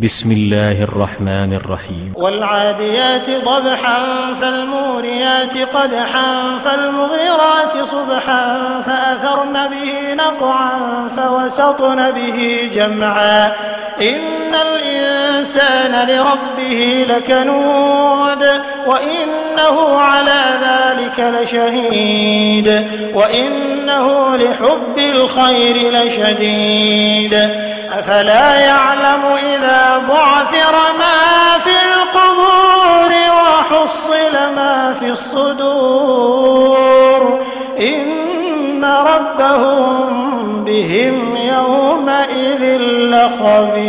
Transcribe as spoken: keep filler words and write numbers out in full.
بسم الله الرحمن الرحيم والعاديات ضبحا فالموريات قدحا فالمغيرات صبحا فأثرن به نقعا فوسطن به جمعا إن الإنسان لربه لكنود وإنه على ذلك لشهيد وإنه لحب الخير لشديد أفلا يعلم إذا بعثر ما في القبور وحصل ما في الصدور إن ربهم بهم يومئذ لخبير.